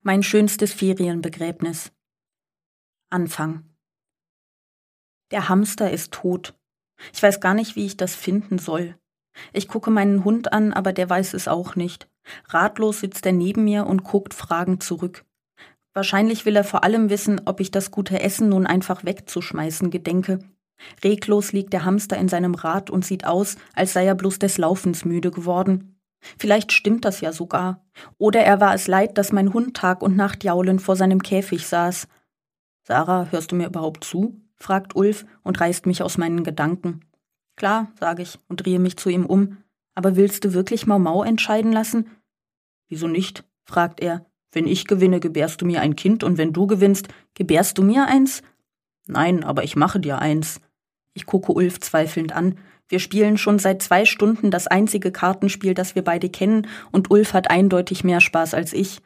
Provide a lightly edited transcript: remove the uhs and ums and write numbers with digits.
Mein schönstes Ferienbegräbnis. Anfang. Der Hamster ist tot. Ich weiß gar nicht, wie ich das finden soll. Ich gucke meinen Hund an, aber der weiß es auch nicht. Ratlos sitzt er neben mir und guckt fragend zurück. Wahrscheinlich will er vor allem wissen, ob ich das gute Essen nun einfach wegzuschmeißen gedenke. Reglos liegt der Hamster in seinem Rad und sieht aus, als sei er bloß des Laufens müde geworden. Vielleicht stimmt das ja sogar. Oder er war es leid, dass mein Hund Tag und Nacht jaulend vor seinem Käfig saß. »Sarah, hörst du mir überhaupt zu?« fragt Ulf und reißt mich aus meinen Gedanken. »Klar«, sage ich und drehe mich zu ihm um. »Aber willst du wirklich Mau Mau entscheiden lassen?« »Wieso nicht?« fragt er. »Wenn ich gewinne, gebärst du mir ein Kind und wenn du gewinnst, gebärst du mir eins?« »Nein, aber ich mache dir eins.« Ich gucke Ulf zweifelnd an. Wir spielen schon seit 2 Stunden das einzige Kartenspiel, das wir beide kennen, und Ulf hat eindeutig mehr Spaß als ich.